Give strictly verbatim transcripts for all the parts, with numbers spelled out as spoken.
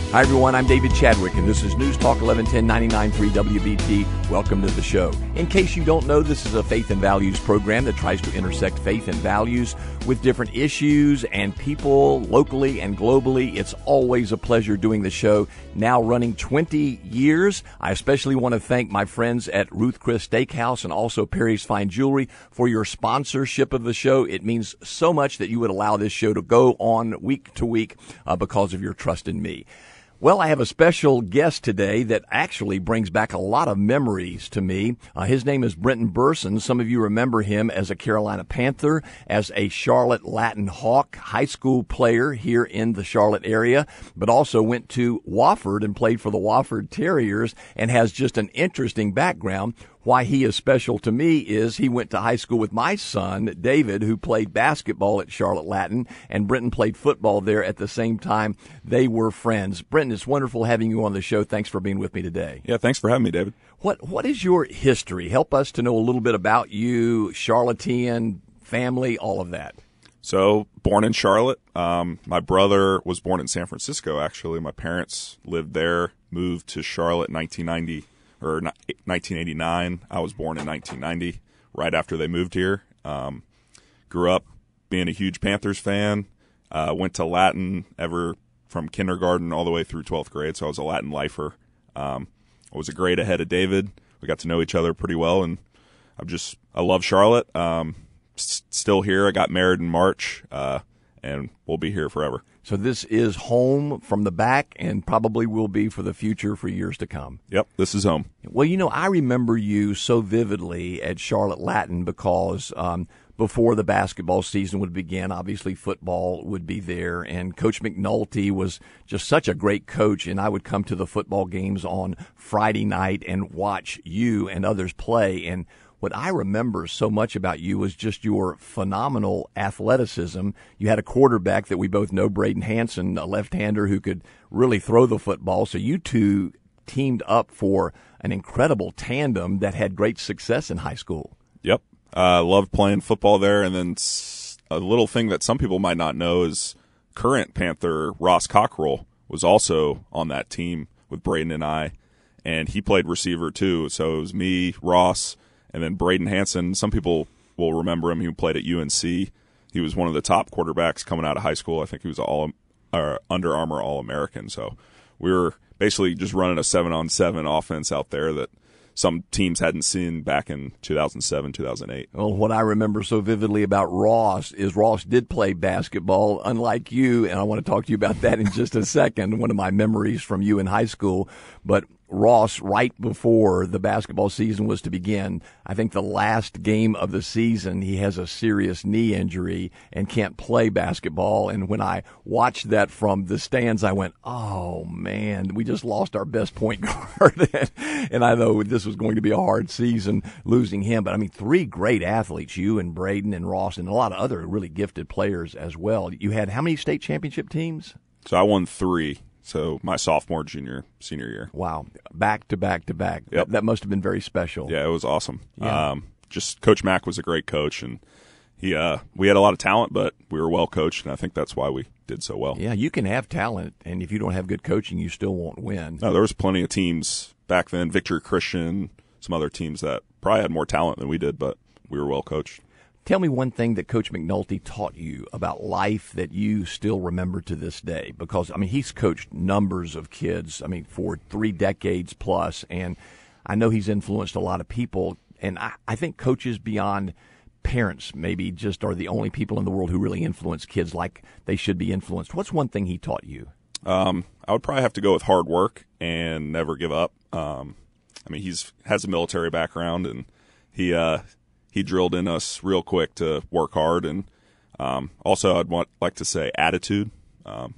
Hi, everyone. I'm David Chadwick, and this is News Talk eleven ten ninety-nine point three W B T. Welcome to the show. In case you don't know, this is a faith and values program that tries to intersect faith and values with different issues and people locally and globally. It's always a pleasure doing the show. Now running twenty years. I especially want to thank my friends at Ruth Chris Steakhouse and also Perry's Fine Jewelry for your sponsorship of the show. It means so much that you would allow this show to go on week to week uh, because of your trust in me. Well, I have a special guest today that actually brings back a lot of memories to me. Uh, his name is Brenton Bersin. Some of you remember him as a Carolina Panther, as a Charlotte Latin Hawk high school player here in the Charlotte area, but also went to Wofford and played for the Wofford Terriers and has just an interesting background. Why he is special to me is he went to high school with my son, David, who played basketball at Charlotte Latin, and Brenton played football there at the same time. They were friends. Brenton, it's wonderful having you on the show. Thanks for being with me today. Yeah, thanks for having me, David. What What is your history? Help us to know a little bit about you, Charlottean, family, all of that. So, born in Charlotte. Um, my brother was born in San Francisco, actually. My parents lived there, moved to Charlotte in nineteen ninety. Or nineteen eighty-nine. I was born in nineteen ninety, right after they moved here. Um, grew up being a huge Panthers fan. Uh, went to Latin ever from kindergarten all the way through twelfth grade, so I was a Latin lifer. Um, I was a grade ahead of David. We got to know each other pretty well, and I'm just I love Charlotte. Um, s- still here. I got married in March, uh, and we'll be here forever. So this is home from the back and probably will be for the future for years to come. Yep, this is home. Well, you know, I remember you so vividly at Charlotte Latin because um, before the basketball season would begin, obviously football would be there, and Coach McNulty was just such a great coach, and I would come to the football games on Friday night and watch you and others play, and what I remember so much about you was just your phenomenal athleticism. You had a quarterback that we both know, Braden Hansen, a left-hander who could really throw the football. So you two teamed up for an incredible tandem that had great success in high school. Yep. I uh, loved playing football there. And then a little thing that some people might not know is current Panther Ross Cockrell was also on that team with Braden and I, and he played receiver too. So it was me, Ross, and then Braden Hansen. Some people will remember him. He played at U N C. He was one of the top quarterbacks coming out of high school. I think he was all uh, Under Armour All-American. So we were basically just running a seven-on-seven offense out there that some teams hadn't seen back in two thousand seven, two thousand eight. Well, what I remember so vividly about Ross is Ross did play basketball, unlike you, and I want to talk to you about that in just a second, one of my memories from you in high school. But Ross, right before the basketball season was to begin, I think the last game of the season, he has a serious knee injury and can't play basketball. And when I watched that from the stands, I went, oh, man, we just lost our best point guard. And I know this was going to be a hard season losing him. But, I mean, three great athletes, you and Braden and Ross, and a lot of other really gifted players as well. You had how many state championship teams? So I won three. So my sophomore, junior, senior year. Wow. Back to back to back. Yep. That, that must have been very special. Yeah, it was awesome. Yeah. Um, just Coach Mack was a great coach, and he uh, we had a lot of talent, but we were well coached, and I think that's why we did so well. Yeah, you can have talent, and if you don't have good coaching, you still won't win. No, there was plenty of teams back then, Victory Christian, some other teams that probably had more talent than we did, but we were well coached. Tell me one thing that Coach McNulty taught you about life that you still remember to this day. Because, I mean, he's coached numbers of kids, I mean, for three decades plus, and I know he's influenced a lot of people. And I, I think coaches beyond parents maybe just are the only people in the world who really influence kids like they should be influenced. What's one thing he taught you? Um, I would probably have to go with hard work and never give up. Um, I mean, he's has a military background, and he uh, – he drilled in us real quick to work hard, and um, also I'd want like to say attitude. Um,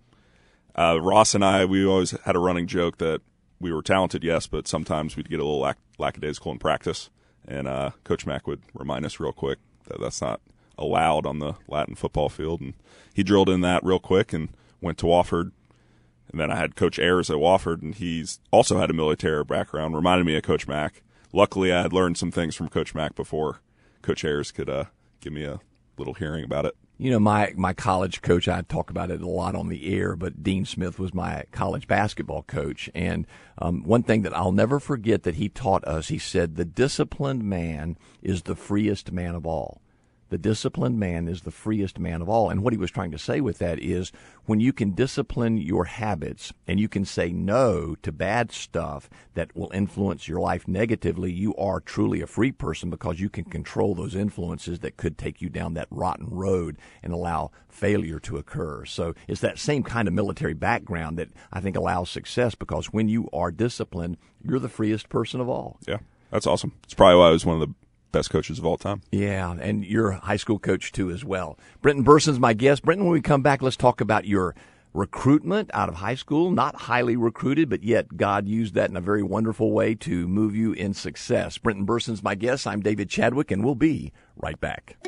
uh, Ross and I, we always had a running joke that we were talented, yes, but sometimes we'd get a little lack- lackadaisical in practice, and uh, Coach Mack would remind us real quick that that's not allowed on the Latin football field, and he drilled in that real quick and went to Wofford. And then I had Coach Ayers at Wofford, and he's also had a military background, reminded me of Coach Mack. Luckily, I had learned some things from Coach Mack before Coach Ayers could uh, give me a little hearing about it. You know, my, my college coach, I talk about it a lot on the air, but Dean Smith was my college basketball coach. And um, one thing that I'll never forget that he taught us, he said, the disciplined man is the freest man of all. The disciplined man is the freest man of all. And what he was trying to say with that is when you can discipline your habits and you can say no to bad stuff that will influence your life negatively, you are truly a free person because you can control those influences that could take you down that rotten road and allow failure to occur. So it's that same kind of military background that I think allows success because when you are disciplined, you're the freest person of all. Yeah, that's awesome. It's probably why I was one of the best coaches of all time. Yeah, and you're a high school coach too as well. Brenton Berson's my guest. Brenton, when we come back, let's talk about your recruitment out of high school. Not highly recruited, but yet God used that in a very wonderful way to move you in success. Brenton Berson's my guest. I'm David Chadwick, and we'll be right back.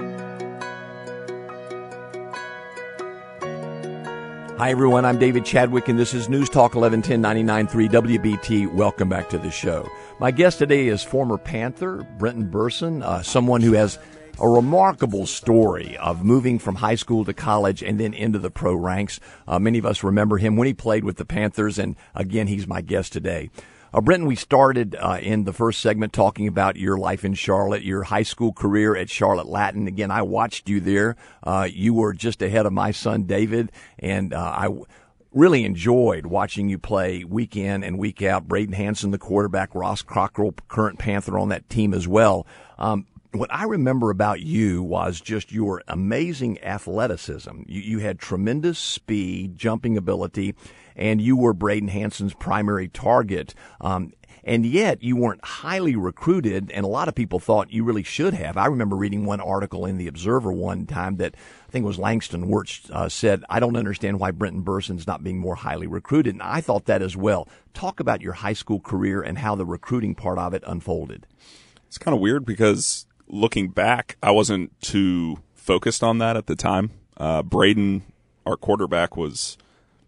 Hi, everyone. I'm David Chadwick, and this is News Talk eleven ten ninety-nine point three W B T. Welcome back to the show. My guest today is former Panther Brenton Berson, uh, someone who has a remarkable story of moving from high school to college and then into the pro ranks. Uh, many of us remember him when he played with the Panthers, and again, he's my guest today. Uh, Brenton, we started uh, in the first segment talking about your life in Charlotte, your high school career at Charlotte Latin. Again, I watched you there. Uh, you were just ahead of my son, David, and uh, I w- really enjoyed watching you play week in and week out. Braden Hansen, the quarterback, Ross Cockrell, current Panther on that team as well. Um, what I remember about you was just your amazing athleticism. You, you had tremendous speed, jumping ability, and you were Braden Hansen's primary target. Um, and yet you weren't highly recruited, and a lot of people thought you really should have. I remember reading one article in The Observer one time that I think it was Langston Wirtz uh, said, I don't understand why Brenton Berson's not being more highly recruited. And I thought that as well. Talk about your high school career and how the recruiting part of it unfolded. It's kind of weird because looking back, I wasn't too focused on that at the time. Uh, Braden, our quarterback, was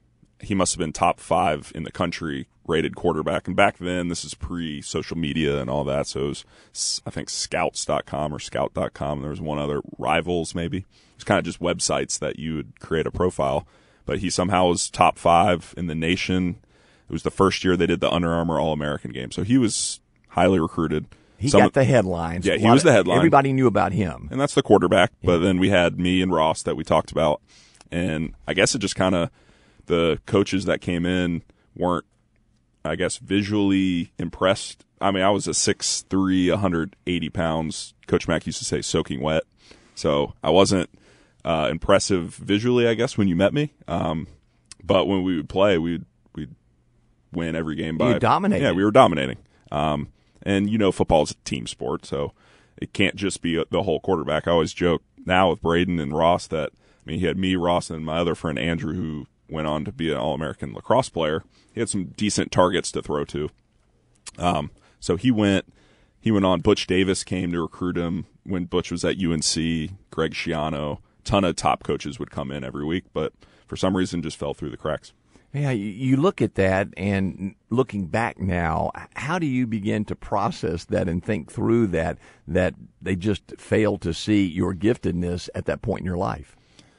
he must have been top five in the country rated quarterback. And back then, this is pre-social media and all that. So it was, I think, scouts dot com or scout dot com. There was one other, Rivals maybe. It's kind of just websites that you would create a profile. But he somehow was top five in the nation. It was the first year they did the Under Armour All-American game. So he was highly recruited. He Some, got the headlines. Yeah, he was the headline. Everybody knew about him. And that's the quarterback. Yeah. But then we had me and Ross that we talked about. And I guess it just kind of, the coaches that came in weren't, I guess, visually impressed. I mean, I was a six three, one hundred eighty pounds. Coach Mack used to say soaking wet. So I wasn't uh, impressive visually, I guess, when you met me. Um, but when we would play, we'd, we'd win every game by. You dominated. Yeah, we were dominating. Um, and, you know, football is a team sport, so it can't just be the whole quarterback. I always joke now with Braden and Ross that, I mean, he had me, Ross, and my other friend Andrew, who went on to be an All-American lacrosse player. He had some decent targets to throw to. Um, so he went he went on. Butch Davis came to recruit him when Butch was at U N C, Greg Schiano. A ton of top coaches would come in every week, but for some reason just fell through the cracks. Yeah, you look at that, and looking back now, how do you begin to process that and think through that, that they just failed to see your giftedness at that point in your life?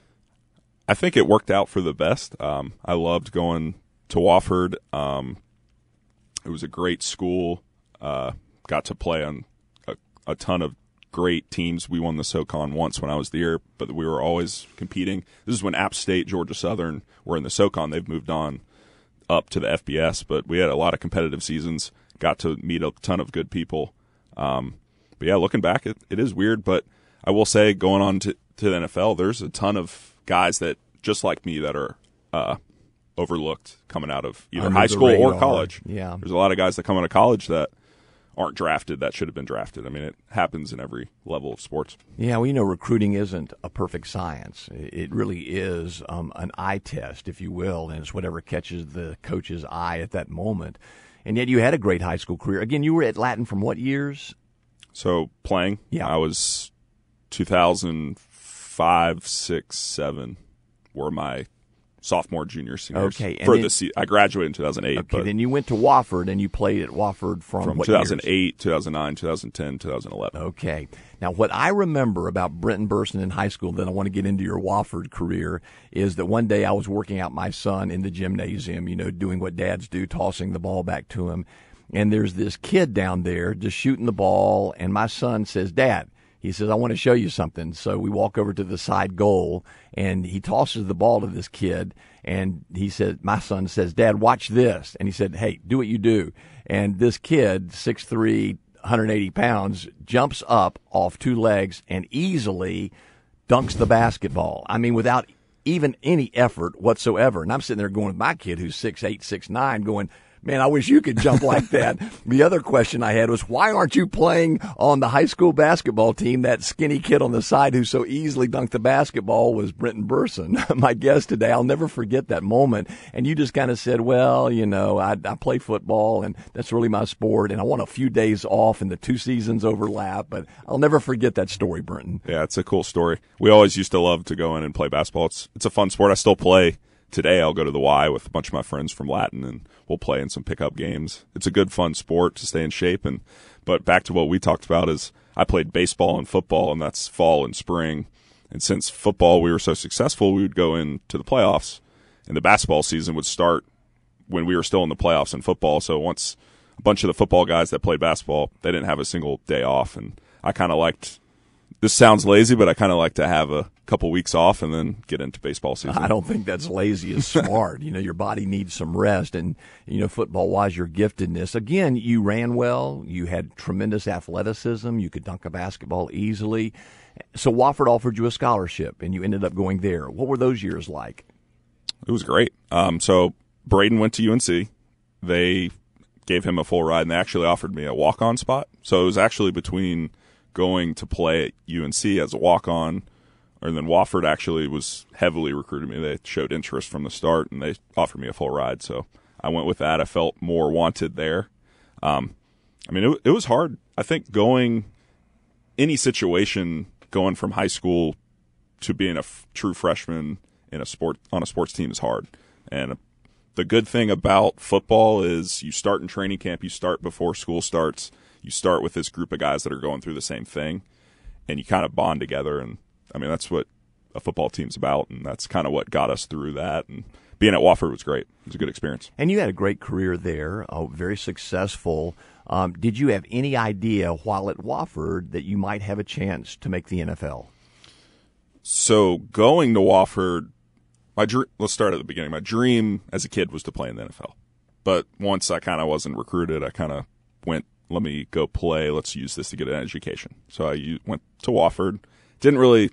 I think it worked out for the best. Um, I loved going to Wofford. Um, it was a great school. Uh, got to play on a, a ton of great teams. We won the SoCon once when I was there, but we were always competing. This is when App State, Georgia Southern were in the SoCon. They've moved on up to the F B S, but we had a lot of competitive seasons, got to meet a ton of good people. Um, but yeah, looking back, it, it is weird, but I will say going on to, to the N F L, there's a ton of guys that, just like me, that are uh, overlooked coming out of either Under high school radar. or college. Yeah. There's a lot of guys that come out of college that aren't drafted that should have been drafted. I mean, it happens in every level of sports. Yeah, well, you know, recruiting isn't a perfect science. It really is um, an eye test, if you will, and it's whatever catches the coach's eye at that moment. And yet you had a great high school career. Again, you were at Latin from what years? So playing, Yeah. I was two thousand five, six, seven were my sophomore, junior, seniors. Okay, and for then, the se- I graduated in two thousand eight. Okay, but then you went to Wofford, and you played at Wofford from, from what two thousand eight, years? two thousand nine, two thousand ten, two thousand eleven. Okay. Now, what I remember about Brenton Burson in high school, then I want to get into your Wofford career, is that one day I was working out my son in the gymnasium, you know, doing what dads do, tossing the ball back to him. And there's this kid down there just shooting the ball, and my son says, Dad, he says, I want to show you something. So we walk over to the side goal, and he tosses the ball to this kid, and he said, my son says, Dad, watch this. And he said, hey, do what you do. And this kid, six three, one hundred eighty pounds, jumps up off two legs and easily dunks the basketball. I mean, without even any effort whatsoever. And I'm sitting there going with my kid who's six eight, six nine, going, man, I wish you could jump like that. The other question I had was, why aren't you playing on the high school basketball team? That skinny kid on the side who so easily dunked the basketball was Brenton Burson, my guest today. I'll never forget that moment. And you just kind of said, well, you know, I, I play football, and that's really my sport, and I want a few days off, and the two seasons overlap. But I'll never forget that story, Brenton. Yeah, it's a cool story. We always used to love to go in and play basketball. It's, it's a fun sport. I still play. Today I'll go to the Y with a bunch of my friends from Latin, and we'll play in some pickup games. It's a good, fun sport to stay in shape. And but back to what we talked about is I played baseball and football, and that's fall and spring. And since football we were so successful, we would go into the playoffs, and the basketball season would start when we were still in the playoffs in football. So once a bunch of the football guys that played basketball, they didn't have a single day off, and I kind of liked. This sounds lazy, but I kind of like to have a couple weeks off and then get into baseball season. I don't think that's lazy. It's smart. You know, your body needs some rest. And, you know, football-wise, your giftedness. Again, you ran well. You had tremendous athleticism. You could dunk a basketball easily. So Wofford offered you a scholarship, and you ended up going there. What were those years like? It was great. Um, so Braden went to U N C. They gave him a full ride, and they actually offered me a walk-on spot. So it was actually between going to play at U N C as a walk-on, and then Wofford actually was heavily recruiting me. They showed interest from the start, and they offered me a full ride. So I went with that. I felt more wanted there. Um, I mean, it, it was hard. I think going any situation, going from high school to being a f- true freshman in a sport on a sports team is hard. And the good thing about football is you start in training camp, you start before school starts. You start with this group of guys that are going through the same thing, and you kind of bond together. And, I mean, that's what a football team's about, and that's kind of what got us through that. And being at Wofford was great. It was a good experience. And you had a great career there, uh, very successful. Um, did you have any idea while at Wofford that you might have a chance to make the N F L? So going to Wofford, my dr- let's start at the beginning. My dream as a kid was to play in the N F L. But once I kind of wasn't recruited, I kind of went, let me go play. Let's use this to get an education. So I went to Wofford. Didn't really,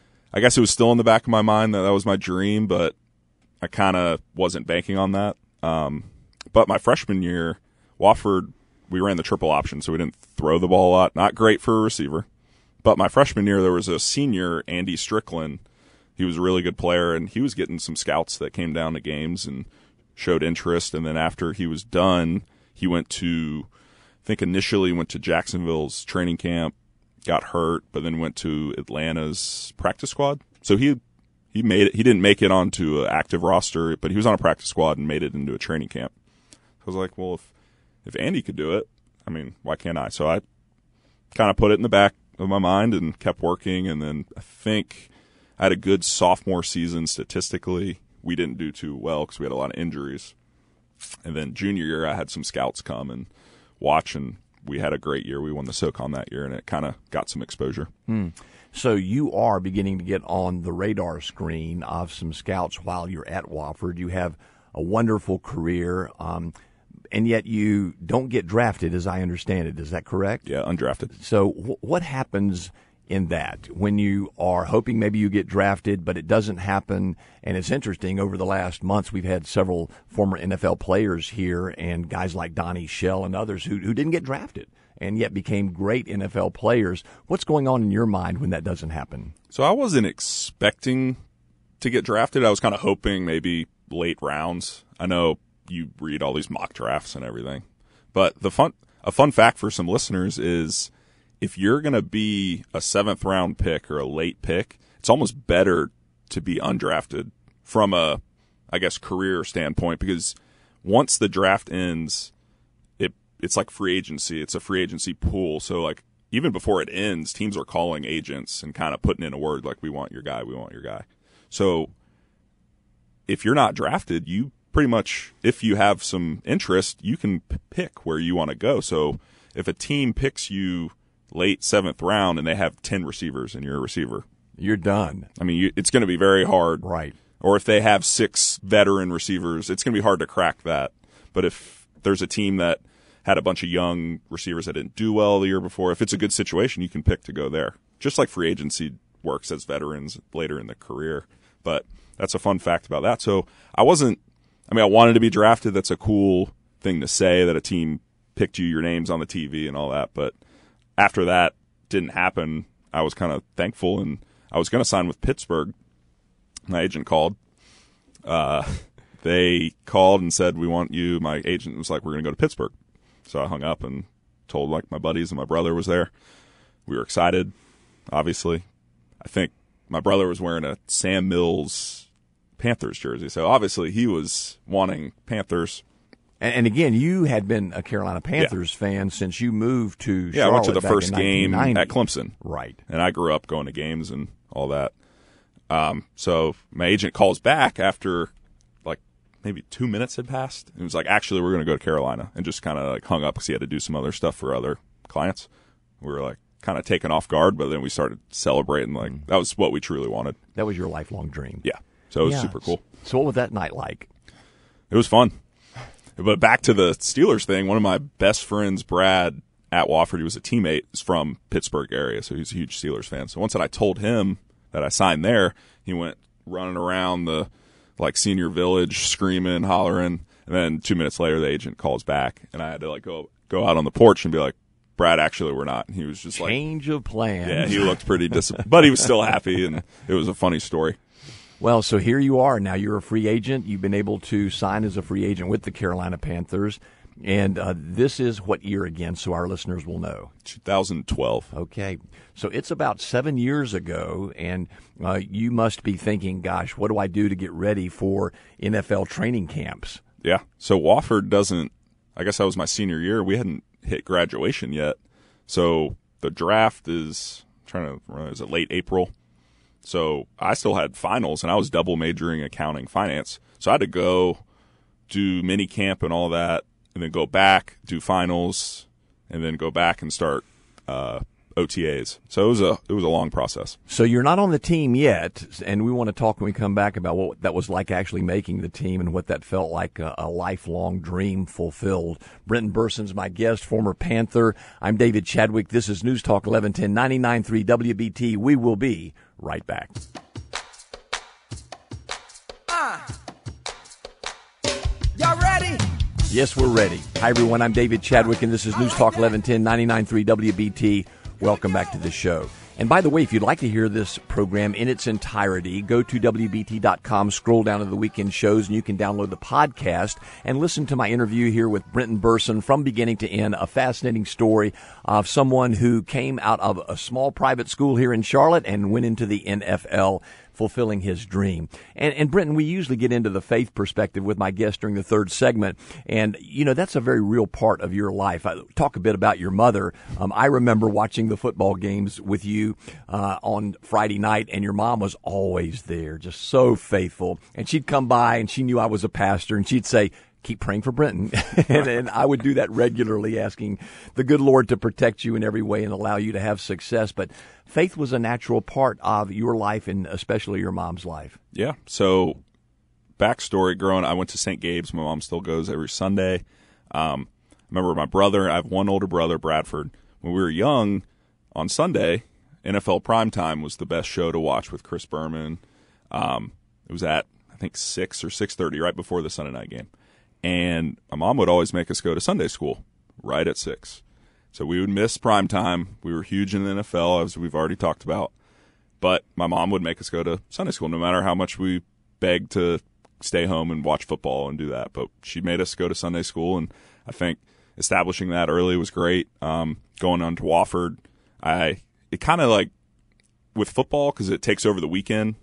I guess it was still in the back of my mind that that was my dream, but I kind of wasn't banking on that. Um, but my freshman year, Wofford, we ran the triple option, so we didn't throw the ball a lot. Not great for a receiver. But my freshman year, there was a senior, Andy Strickland. He was a really good player, and he was getting some scouts that came down to games and showed interest. And then after he was done, he went to, I think initially went to Jacksonville's training camp, got hurt, but then went to Atlanta's practice squad. So he he made it. He didn't make it onto an active roster, but he was on a practice squad and made it into a training camp. I was like, well, if if Andy could do it, I mean, why can't I? So I kind of put it in the back of my mind and kept working. And then I think I had a good sophomore season statistically. We didn't do too well because we had a lot of injuries. And then junior year, I had some scouts come and watch, and we had a great year. We won the SoCon that year, and it kind of got some exposure. Hmm. So you are beginning to get on the radar screen of some scouts while you're at Wofford. You have a wonderful career, um, and yet you don't get drafted, as I understand it. Is that correct? Yeah, undrafted. So w- what happens in that when you are hoping maybe you get drafted, but it doesn't happen? And it's interesting, over the last months, we've had several former N F L players here and guys like Donnie Shell and others who, who didn't get drafted and yet became great N F L players. What's going on in your mind when that doesn't happen? So I wasn't expecting to get drafted. I was kind of hoping maybe late rounds. I know you read all these mock drafts and everything, but the fun, a fun fact for some listeners is if you're going to be a seventh round pick or a late pick, it's almost better to be undrafted from a, I guess, career standpoint, because once the draft ends, it it's like free agency. It's a free agency pool. So, like, even before it ends, teams are calling agents and kind of putting in a word like, we want your guy, we want your guy. So if you're not drafted, you pretty much, if you have some interest, you can p- pick where you want to go. So if a team picks you late seventh round and they have ten receivers and you're a receiver, you're done. I mean, you, it's going to be very hard. Right. Or if they have six veteran receivers, it's going to be hard to crack that. But if there's a team that had a bunch of young receivers that didn't do well the year before, if it's a good situation, you can pick to go there. Just like free agency works as veterans later in the career. But that's a fun fact about that. So I wasn't, I mean, I wanted to be drafted. That's a cool thing to say, that a team picked you, your name's on the T V and all that. But after that didn't happen, I was kind of thankful, and I was going to sign with Pittsburgh. My agent called. Uh, they called and said, we want you. My agent was like, we're going to go to Pittsburgh. So I hung up and told, like, my buddies, and my brother was there. We were excited, obviously. I think my brother was wearing a Sam Mills Panthers jersey. So obviously he was wanting Panthers. And, and again, you had been a Carolina Panthers yeah. fan since you moved to Charlotte. Yeah, I went to the back first in game at Clemson. Right. And I grew up going to games and all that. Um, so my agent calls back after like maybe two minutes had passed. It was like, actually, we're going to go to Carolina, and just kind of like hung up because he had to do some other stuff for other clients. We were like kind of taken off guard, but then we started celebrating. Like mm. that was what we truly wanted. That was your lifelong dream. Yeah. So it was yeah. super cool. So what was that night like? It was fun. But back to the Steelers thing, one of my best friends, Brad, at Wofford, he was a teammate, is from Pittsburgh area, so he's a huge Steelers fan. So once that I told him that I signed there, he went running around the like senior village, screaming, hollering, and then two minutes later, the agent calls back, and I had to like go go out on the porch and be like, Brad, actually, we're not. And he was just Change like, change of plans. Yeah, he looked pretty disappointed, but he was still happy, and it was a funny story. Well, so here you are. Now you're a free agent. You've been able to sign as a free agent with the Carolina Panthers. And uh, this is what year again, so our listeners will know? twenty twelve. Okay. So it's about seven years ago, and uh, you must be thinking, gosh, what do I do to get ready for N F L training camps? Yeah. So Wofford doesn't, I guess that was my senior year. We hadn't hit graduation yet. So the draft is, I'm trying to, is it late April? So I still had finals, and I was double majoring accounting finance. So I had to go do mini camp and all that, and then go back, do finals, and then go back and start uh, O T As. So it was a it was a long process. So you're not on the team yet, and we want to talk when we come back about what that was like actually making the team and what that felt like, a, a lifelong dream fulfilled. Brenton Berson's my guest, former Panther. I'm David Chadwick. This is News Talk eleven ten, ninety-nine point three W B T. We will be right back. Uh, y'all ready? Yes, we're ready. Hi, everyone. I'm David Chadwick, and this is News Talk eleven ten, ninety-nine point three W B T. Welcome back to the show. And by the way, if you'd like to hear this program in its entirety, go to W B T dot com, scroll down to the weekend shows, and you can download the podcast and listen to my interview here with Brenton Berson from beginning to end, a fascinating story of someone who came out of a small private school here in Charlotte and went into the N F L, fulfilling his dream. And, and Brenton, we usually get into the faith perspective with my guest during the third segment. And, you know, that's a very real part of your life. I talk a bit about your mother. Um, I remember watching the football games with you uh, on Friday night, and your mom was always there, just so faithful. And she'd come by, and she knew I was a pastor, and she'd say, keep praying for Brenton. and, and I would do that regularly, asking the good Lord to protect you in every way and allow you to have success. But faith was a natural part of your life, and especially your mom's life. Yeah. So backstory, growing, I went to Saint Gabe's. My mom still goes every Sunday. Um, I remember my brother, I have one older brother, Bradford. When we were young, on Sunday, N F L Primetime was the best show to watch with Chris Berman. Um, it was at, I think, six or six thirty, right before the Sunday night game. And my mom would always make us go to Sunday school right at six. So we would miss prime time. We were huge in the N F L, as we've already talked about. But my mom would make us go to Sunday school, no matter how much we begged to stay home and watch football and do that. But she made us go to Sunday school, and I think establishing that early was great. Um, going on to Wofford, I it kind of like with football, because it takes over the weekend,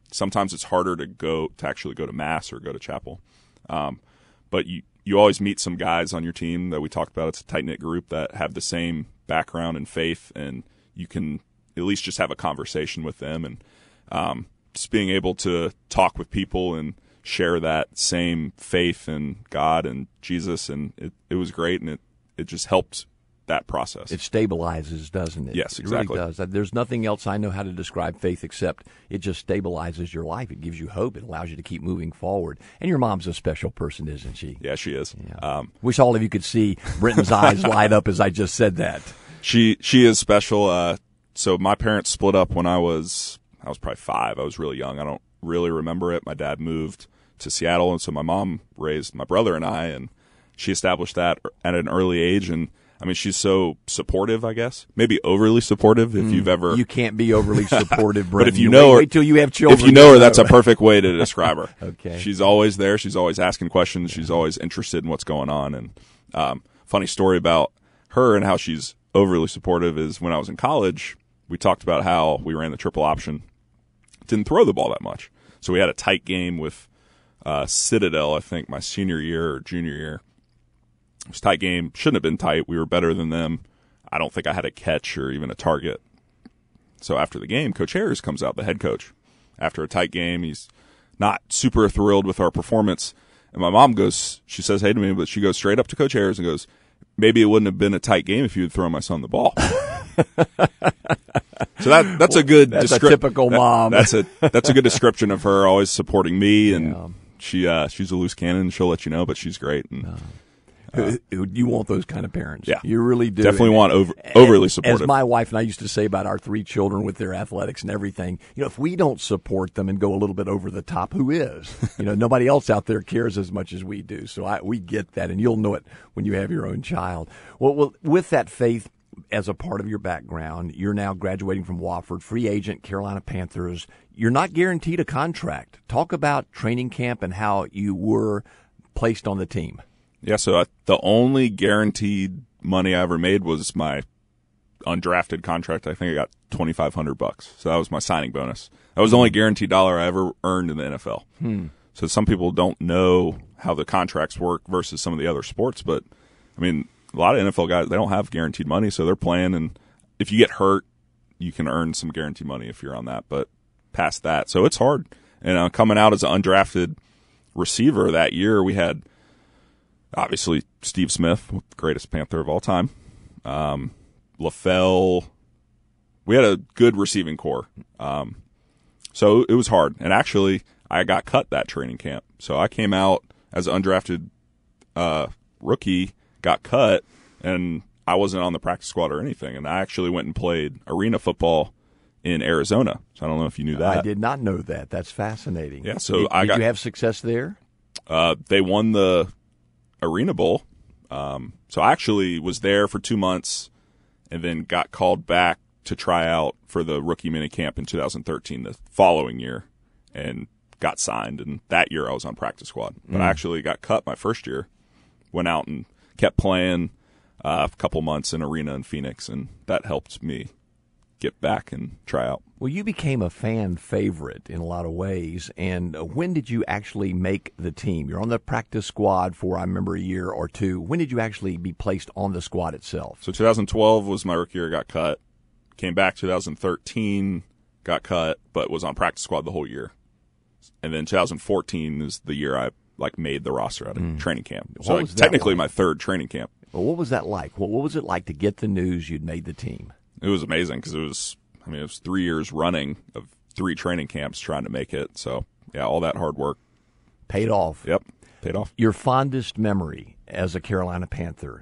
sometimes it's harder to go to actually go to mass or go to chapel. Um, but you, you always meet some guys on your team that we talked about. It's a tight-knit group that have the same background and faith, and you can at least just have a conversation with them. And um, just being able to talk with people and share that same faith in God and Jesus, and it, it was great, and it, it just helped that process. It stabilizes, doesn't it? Yes, exactly. It really does. There's nothing else I know how to describe faith except it just stabilizes your life. It gives you hope. It allows you to keep moving forward. And your mom's a special person, isn't she? Yeah, she is. Yeah. Um, Wish all of you could see Brenton's eyes light up as I just said that. She she is special. Uh, so my parents split up when I was I was probably five. I was really young. I don't really remember it. My dad moved to Seattle, and so my mom raised my brother and I, and she established that at an early age. And I mean, she's so supportive, I guess. Maybe overly supportive if mm, you've ever... You can't be overly supportive, Brenton. But if you know wait, her... Wait till you have children. If you know her, that's a perfect way to describe her. Okay. She's always there. She's always asking questions. She's always interested in what's going on. And um, funny story about her and how she's overly supportive is when I was in college, we talked about how we ran the triple option. Didn't throw the ball that much. So we had a tight game with uh, Citadel, I think, my senior year or junior year. It was a tight game. Shouldn't have been tight. We were better than them. I don't think I had a catch or even a target. So after the game, Coach Harris comes out, the head coach. After a tight game, he's not super thrilled with our performance. And my mom goes, she says, hey to me, but she goes straight up to Coach Harris and goes, maybe it wouldn't have been a tight game if you had thrown my son the ball. So that that's a good that's descri- a typical mom. That, that's a that's a good description of her always supporting me, and yeah. she uh, she's a loose cannon. She'll let you know, but she's great. And, no. Uh, you want those kind of parents. Yeah. You really do. Definitely want over, overly supportive. As my wife and I used to say about our three children with their athletics and everything, you know, if we don't support them and go a little bit over the top, who is? You know, nobody else out there cares as much as we do. So I, we get that, and you'll know it when you have your own child. Well, well, with that faith as a part of your background, you're now graduating from Wofford, free agent, Carolina Panthers. You're not guaranteed a contract. Talk about training camp and how you were placed on the team. Yeah, so I, the only guaranteed money I ever made was my undrafted contract. I think I got twenty-five hundred bucks. So that was my signing bonus. That was the only guaranteed dollar I ever earned in the N F L. Hmm. So some people don't know how the contracts work versus some of the other sports, but I mean, a lot of N F L guys, they don't have guaranteed money, so they're playing, and if you get hurt, you can earn some guaranteed money if you're on that, but past that. So it's hard. And uh, coming out as an undrafted receiver that year, we had obviously Steve Smith, the greatest Panther of all time, um, LaFell. We had a good receiving core. Um, so it was hard. And actually, I got cut that training camp. So I came out as an undrafted uh, rookie, got cut, and I wasn't on the practice squad or anything. And I actually went and played arena football in Arizona. So I don't know if you knew that. I did not know that. That's fascinating. Yeah. So did, I did got, you have success there? Uh, they won the Arena Bowl. Um, so I actually was there for two months and then got called back to try out for the rookie minicamp in two thousand thirteen, the following year, and got signed. And that year I was on practice squad. But mm. I actually got cut my first year, went out and kept playing uh, a couple months in arena in Phoenix, and that helped me get back and try out. Well, you became a fan favorite in a lot of ways, and when did you actually make the team? You're on the practice squad for, I remember, a year or two. When did you actually be placed on the squad itself? So two thousand twelve was my rookie year, got cut. Came back two thousand thirteen, got cut, but was on practice squad the whole year. And then two thousand fourteen is the year I like made the roster out of mm. training camp. What so was like, technically like? my third training camp. Well, what was that like? What, what was it like to get the news you'd made the team? It was amazing because it was, I mean, it was three years running of three training camps trying to make it. So, yeah, all that hard work. Paid off. Yep, paid off. Your fondest memory as a Carolina Panther?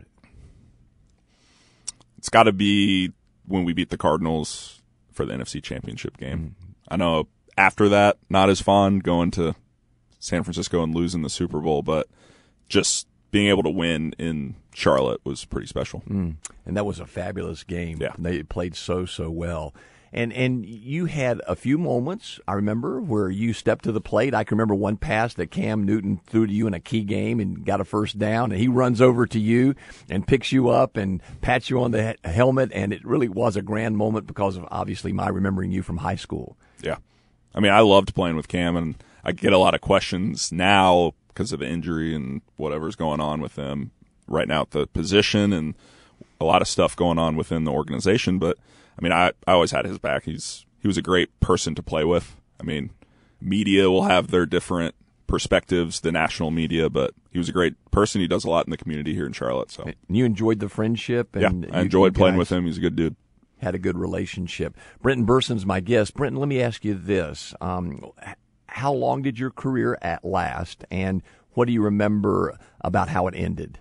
It's got to be when we beat the Cardinals for the N F C Championship game. Mm-hmm. I know after that, not as fond going to San Francisco and losing the Super Bowl, but just being able to win in Charlotte was pretty special. Mm. And that was a fabulous game. Yeah. They played so, so well. And and you had a few moments, I remember, where you stepped to the plate. I can remember one pass that Cam Newton threw to you in a key game and got a first down, and he runs over to you and picks you up and pats you on the he- helmet, and it really was a grand moment because of, obviously, my remembering you from high school. Yeah. I mean, I loved playing with Cam, and I get a lot of questions now because of the injury and whatever's going on with him right now at the position and a lot of stuff going on within the organization. But, I mean, I, I always had his back. He's He was a great person to play with. I mean, media will have their different perspectives, the national media, but he was a great person. He does a lot in the community here in Charlotte. So you enjoyed the friendship? And yeah, I you, enjoyed you playing with him. He's a good dude. Had a good relationship. Brenton Berson's my guest. Brenton, let me ask you this. Um, how long did your career at last, and what do you remember about how it ended?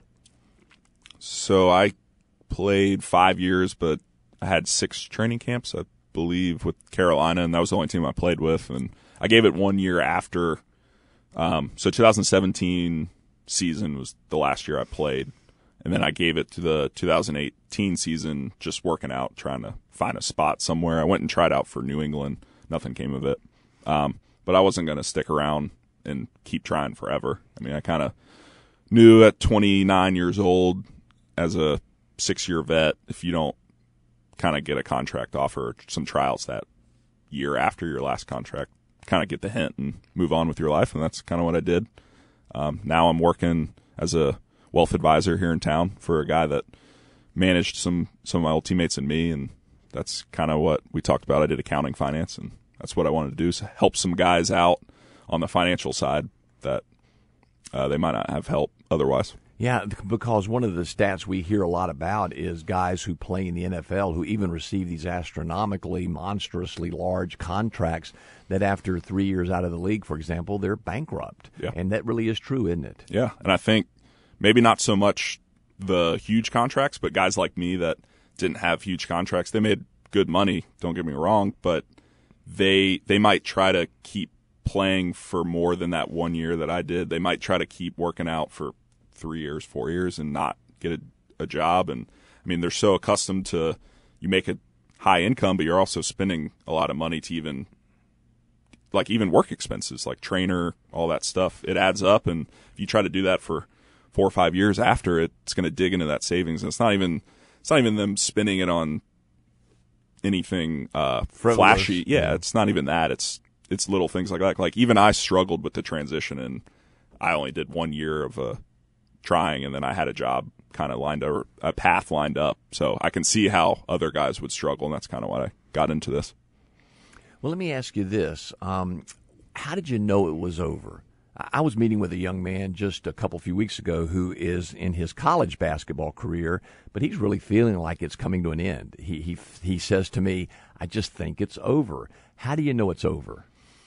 So I played five years, but I had six training camps, I believe, with Carolina, and that was the only team I played with. And I gave it one year after. Um, so twenty seventeen season was the last year I played, and then I gave it to the two thousand eighteen season just working out, trying to find a spot somewhere. I went and tried out for New England. Nothing came of it. Um, but I wasn't going to stick around and keep trying forever. I mean, I kind of knew at twenty-nine years old as a six-year vet, if you don't kind of get a contract offer, some trials that year after your last contract, kind of get the hint and move on with your life, and that's kind of what I did. Um, now I'm working as a wealth advisor here in town for a guy that managed some, some of my old teammates and me, and that's kind of what we talked about. I did accounting finance, and that's what I wanted to do, is help some guys out on the financial side that uh, they might not have help otherwise. Yeah, because one of the stats we hear a lot about is guys who play in the N F L who even receive these astronomically, monstrously large contracts that after three years out of the league, for example, they're bankrupt. Yeah. And that really is true, isn't it? Yeah, and I think maybe not so much the huge contracts, but guys like me that didn't have huge contracts, they made good money, don't get me wrong, but they they might try to keep playing for more than that one year that I did. They might try to keep working out for three years, four years, and not get a, a job. And I mean, they're so accustomed to, you make a high income, but you're also spending a lot of money to even, like even work expenses, like trainer, all that stuff. It adds up, and if you try to do that for four or five years after, it's going to dig into that savings. And it's not even, it's not even them spending it on anything uh, flashy. Yeah, it's not even that. It's it's little things like that. Like even I struggled with the transition, and I only did one year of a trying, and then I had a job kind of lined up, a path lined up. So I can see how other guys would struggle, and that's kind of why I got into this. Well, let me ask you this. Um, how did you know it was over? I was meeting with a young man just a couple few weeks ago who is in his college basketball career, but he's really feeling like it's coming to an end. He he he says to me, I just think it's over. How do you know it's over?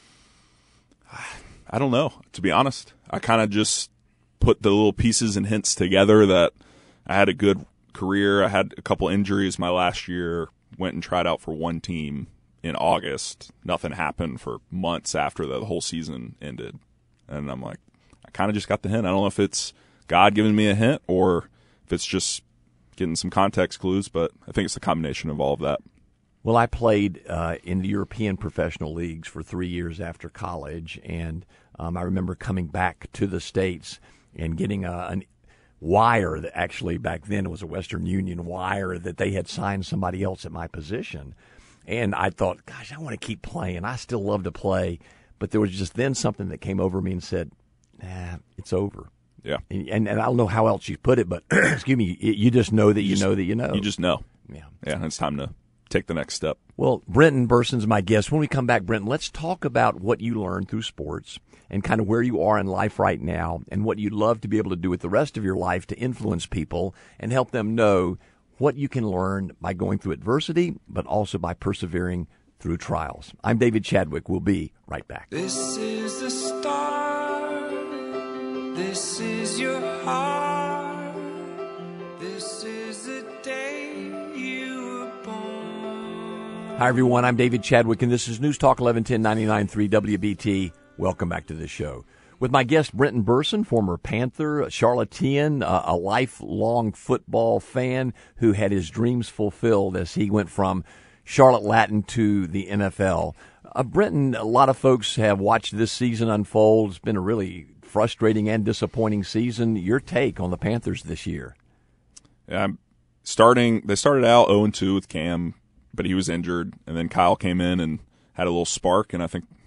I don't know, to be honest. I kind of just put the little pieces and hints together that I had a good career. I had a couple injuries my last year, went and tried out for one team in August. Nothing happened for months after the whole season ended. And I'm like, I kind of just got the hint. I don't know if it's God giving me a hint or if it's just getting some context clues, but I think it's a combination of all of that. Well, I played uh, in the European professional leagues for three years after college, and um, I remember coming back to the States and getting a, a wire that actually back then it was a Western Union wire that they had signed somebody else at my position. And I thought, gosh, I want to keep playing. I still love to play. But there was just then something that came over me and said, nah, it's over. Yeah. And, and, and I don't know how else you put it, but excuse me, you, you just know that you, you just, know that you know. You just know. Yeah. Yeah, it's time to take the next step. Well, Brenton Berson's my guest. When we come back, Brenton, let's talk about what you learned through sports and kind of where you are in life right now and what you'd love to be able to do with the rest of your life to influence people and help them know what you can learn by going through adversity, but also by persevering through trials. I'm David Chadwick. We'll be right back. This is the start. This is your heart. This is the day you were born. Hi, everyone. I'm David Chadwick, and this is News Talk eleven ten ninety-nine point three W B T. Welcome back to the show. With my guest, Brenton Berson, former Panther, a Charlottean, uh, a lifelong football fan who had his dreams fulfilled as he went from Charlotte Latin to the N F L. Uh, Brenton, a lot of folks have watched this season unfold. It's been a really frustrating and disappointing season. Your take on the Panthers this year? Yeah, I'm starting. They started out oh and two with Cam, but he was injured, and then Kyle came in and had a little spark, and I think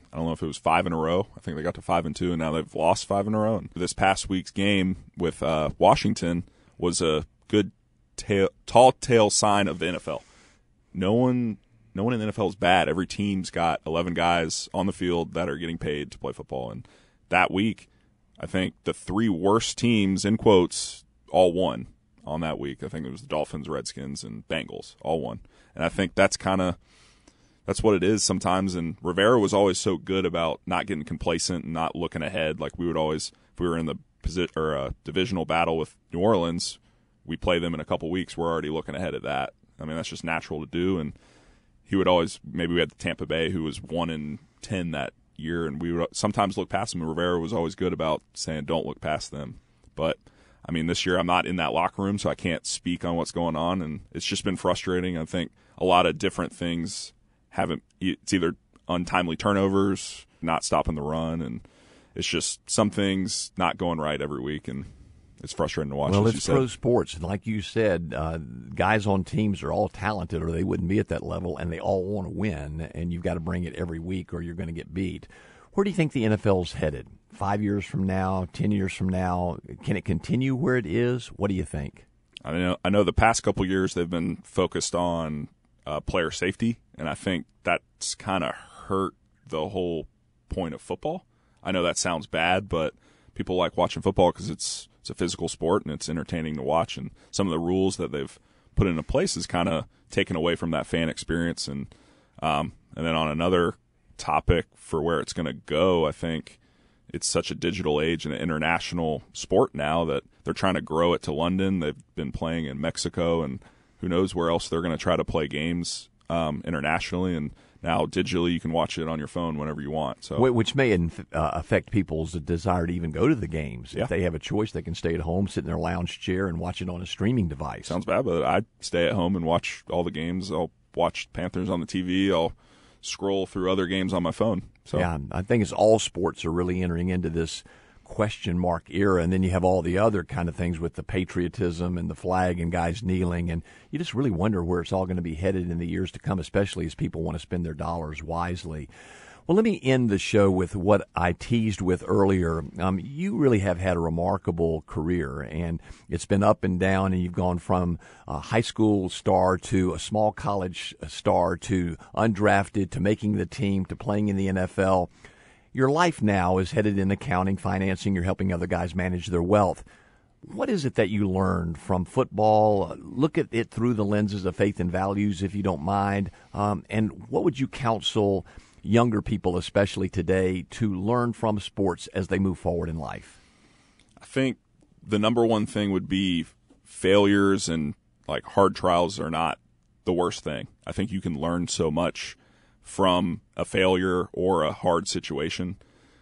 I don't know if it was five in a row. I think they got to five and two, and now they've lost five in a row. And this past week's game with uh, Washington was a good tail, tall tale sign of the N F L. No one, no one in the N F L is bad. Every team's got eleven guys on the field that are getting paid to play football. And that week, I think the three worst teams, in quotes, all won on that week. I think it was the Dolphins, Redskins, and Bengals, all won. And I think that's kind of that's what it is sometimes. And Rivera was always so good about not getting complacent and not looking ahead. Like we would always, if we were in the posi- or uh, divisional battle with New Orleans, we play them in a couple weeks. We're already looking ahead at that. I mean, that's just natural to do. And he would always, maybe we had the Tampa Bay, who was one in ten that year, and we would sometimes look past them. And Rivera was always good about saying, "Don't look past them." But I mean, this year I'm not in that locker room, so I can't speak on what's going on, and it's just been frustrating. I think a lot of different things haven't. It's either untimely turnovers, not stopping the run, and it's just some things not going right every week, and it's frustrating to watch. Well, as it's you pro said. sports, and like you said, uh, guys on teams are all talented, or they wouldn't be at that level, and they all want to win, and you've got to bring it every week, or you're going to get beat. Where do you think the N F L's headed? Five years from now, ten years from now, can it continue where it is? What do you think? I know. I know the past couple years they've been focused on uh, player safety, and I think that's kind of hurt the whole point of football. I know that sounds bad, but people like watching football because it's it's a physical sport and it's entertaining to watch. And some of the rules that they've put into place is kind of taken away from that fan experience. And um, and then on another topic for where it's going to go, I think it's such a digital age and an international sport now that they're trying to grow it to London. They've been playing in Mexico, and who knows where else they're going to try to play games um, internationally. And now digitally you can watch it on your phone whenever you want. So, Which may inf- uh, affect people's desire to even go to the games. Yeah. If they have a choice, they can stay at home, sit in their lounge chair, and watch it on a streaming device. sounds bad, but I stay at home and watch all the games. I'll watch Panthers on the T V. I'll scroll through other games on my phone. So Yeah, I think it's all sports are really entering into this question mark era, and then you have all the other kind of things with the patriotism and the flag and guys kneeling, and you just really wonder where it's all going to be headed in the years to come, especially as people want to spend their dollars wisely. Well, let me end the show with what I teased with earlier. Um, you really have had a remarkable career, and it's been up and down, and you've gone from a high school star to a small college star to undrafted to making the team to playing in the N F L. Your life now is headed in accounting, financing. You're helping other guys manage their wealth. What is it that you learned from football? Look at it through the lenses of faith and values, if you don't mind. Um, and what would you counsel younger people, especially today, to learn from sports as they move forward in life? I think the number one thing would be failures and like hard trials are not the worst thing. I think you can learn so much from a failure or a hard situation.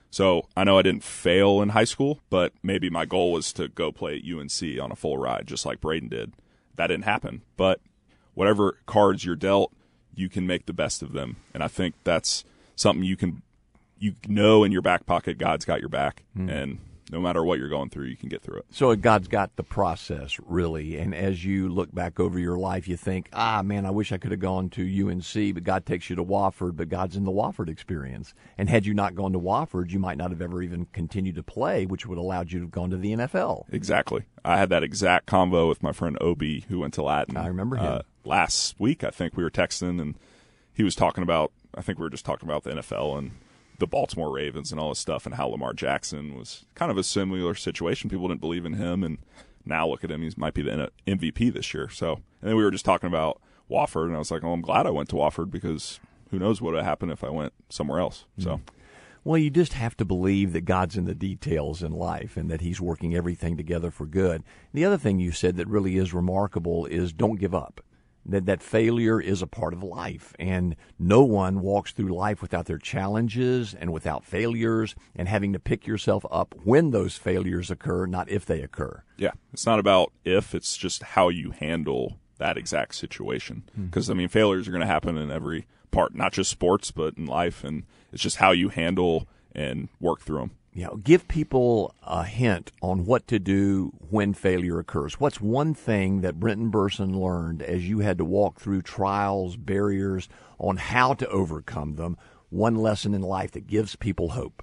So I know I didn't fail in high school, but maybe my goal was to go play at U N C on a full ride, just like Braden did. That didn't happen. But whatever cards you're dealt, you can make the best of them. And I think that's something you can, you know, in your back pocket, God's got your back. Mm. And no matter what you're going through, you can get through it. So God's got the process, really. And as you look back over your life, you think, ah, man, I wish I could have gone to U N C, but God takes you to Wofford, but God's in the Wofford experience. And had you not gone to Wofford, you might not have ever even continued to play, which would have allowed you to have gone to the N F L. Exactly. I had that exact convo with my friend Obi, who went to Latin. I remember him. Uh, last week, I think we were texting, and he was talking about, I think we were just talking about the N F L and the Baltimore Ravens and all this stuff, and how Lamar Jackson was kind of a similar situation. People didn't believe in him, and now look at him. He might be the M V P this year. So, and then we were just talking about Wofford, and I was like, oh, I'm glad I went to Wofford because who knows what would have happened if I went somewhere else. So, well, you just have to believe that God's in the details in life and that he's working everything together for good. The other thing you said that really is remarkable is don't give up. That that failure is a part of life, and no one walks through life without their challenges and without failures, and having to pick yourself up when those failures occur, not if they occur. Yeah, it's not about if, it's just how you handle that exact situation. Because, mm-hmm. I mean, failures are going to happen in every part, not just sports, but in life, and it's just how you handle and work through them. Yeah, give people a hint on what to do when failure occurs. What's one thing that Brenton Burson learned as you had to walk through trials, barriers, on how to overcome them? one lesson in life that gives people hope?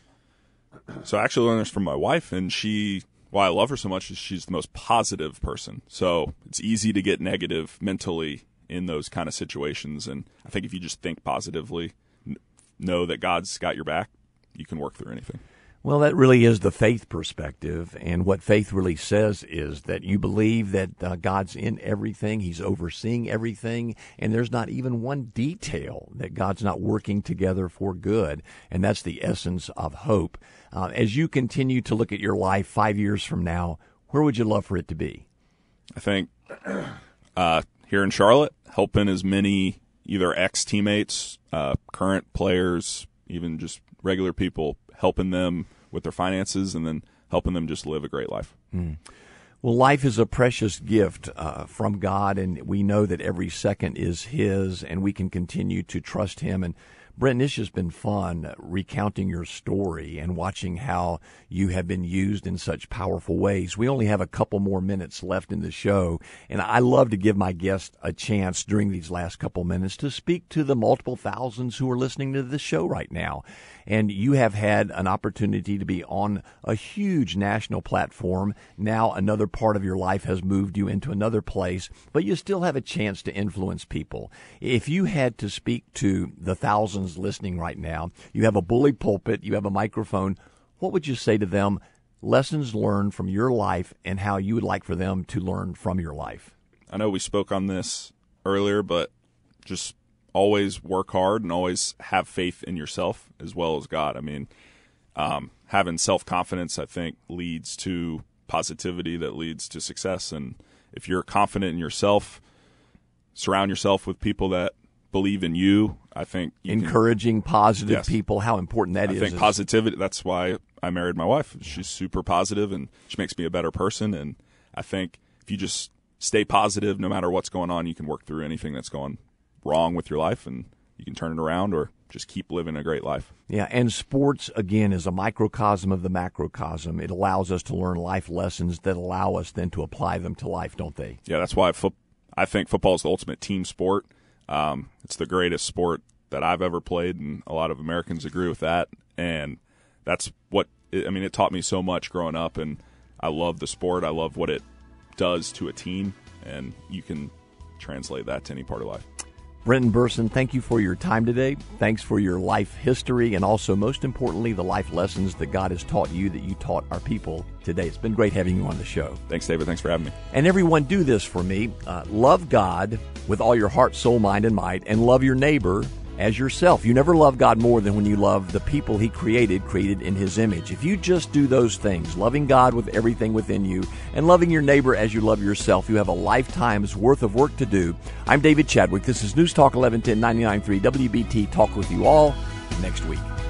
So I actually learned this from my wife, and she, why I love her so much is she's the most positive person. So it's easy to get negative mentally in those kind of situations. And I think if you just think positively, n- know that God's got your back, you can work through anything. Well, that really is the faith perspective, and what faith really says is that you believe that uh, God's in everything, He's overseeing everything, and there's not even one detail that God's not working together for good, and that's the essence of hope. Uh, as you continue to look at your life five years from now, where would you love for it to be? I think uh, here in Charlotte, helping as many either ex-teammates, uh, current players, even just regular people, helping them with their finances and then helping them just live a great life. Mm. Well, life is a precious gift uh, from God, and we know that every second is His, and we can continue to trust Him. And Brenton, it's just been fun recounting your story and watching how you have been used in such powerful ways. We only have a couple more minutes left in the show, and I love to give my guests a chance during these last couple minutes to speak to the multiple thousands who are listening to this show right now. And you have had an opportunity to be on a huge national platform. Now another part of your life has moved you into another place, but you still have a chance to influence people. If you had to speak to the thousands listening right now, you have a bully pulpit, you have a microphone, what would you say to them, lessons learned from your life and how you would like for them to learn from your life? I know we spoke on this earlier, but just always work hard and always have faith in yourself as well as God. I mean, um, having self-confidence, I think, leads to positivity that leads to success. And if you're confident in yourself, surround yourself with people that believe in you. I think you encouraging can, positive yes. people, how important that I is. I think positivity, that's why I married my wife. She's super positive and she makes me a better person. And I think if you just stay positive, no matter what's going on, you can work through anything that's going wrong with your life and you can turn it around or just keep living a great life. Yeah, and sports, again, is a microcosm of the macrocosm. It allows us to learn life lessons that allow us then to apply them to life, don't they? Yeah, that's why fo- I think football is the ultimate team sport. Um, it's the greatest sport that I've ever played, and a lot of Americans agree with that. And that's what, it, I mean, it taught me so much growing up, and I love the sport. I love what it does to a team, and you can translate that to any part of life. Brenton Bersin, thank you for your time today. Thanks for your life history and also, most importantly, the life lessons that God has taught you that you taught our people today. It's been great having you on the show. Thanks, David. Thanks for having me. And everyone, do this for me. Uh, love God with all your heart, soul, mind, and might, and love your neighbor as yourself. You never love God more than when you love the people He created, created in His image. If you just do those things, loving God with everything within you and loving your neighbor as you love yourself, you have a lifetime's worth of work to do. I'm David Chadwick. This is News Talk eleven ten ninety-nine point three W B T. Talk with you all next week.